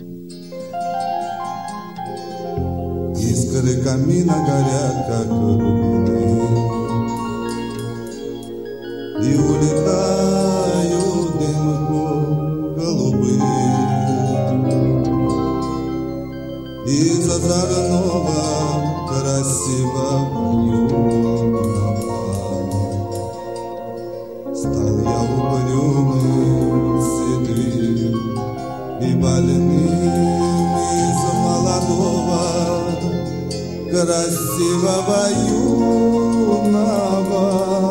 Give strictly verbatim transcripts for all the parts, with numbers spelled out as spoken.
Искры камина горят, как рубины, и улетают дымку голубые из озорного красивого юного. Стал я угрюмым, седым и больным из молодого красивого юного.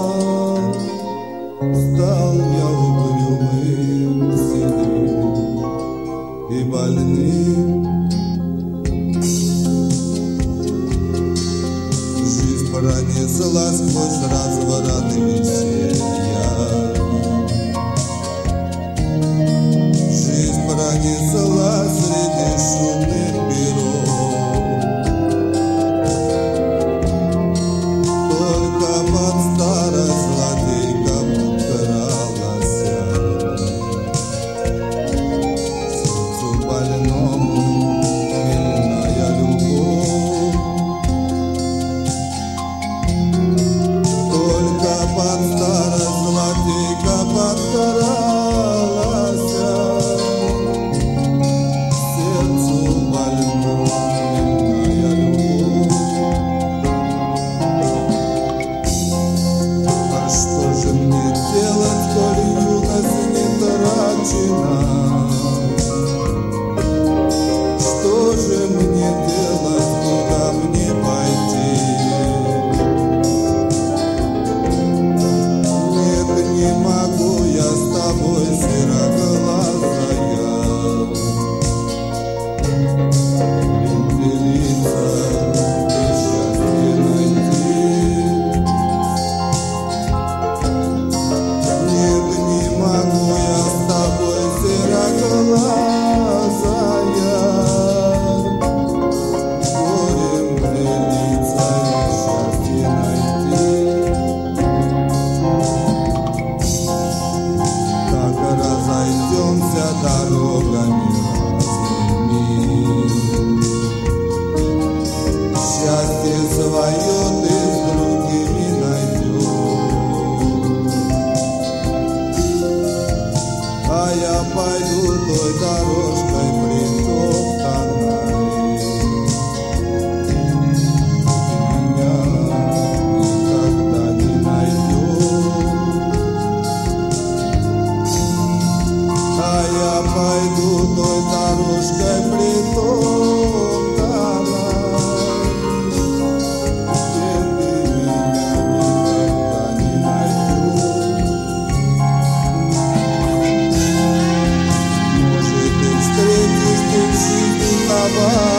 Стал я угрюмым, седым и больным. Жизнь пронеслась сквозь развраты веселья. Жизнь пронеслась среди шумных перов. Только под старость злодейка подкралась сердцу больному мильная любовь. Только под старость злодейка подкралась сердцу больному мильная любовь. А что же мне делать, коль юность не трачена? Что же мне делать, куда мне пойти? Нет, не могу я с тобой, сероглазая, делиться и счастье найти. Нет, не могу я с тобой, сероглазая, горем делиться и счастье найти. Так разойдемся дорогами разными. Счастье свое ты с другими найдешь, а я пойду той дорожкой притоптанной. Меня никогда не найдешь, а я пойду той дорожкой притоптанной, где ты меня никогда не найдешь. Может, ты встретишь ты в жизни нового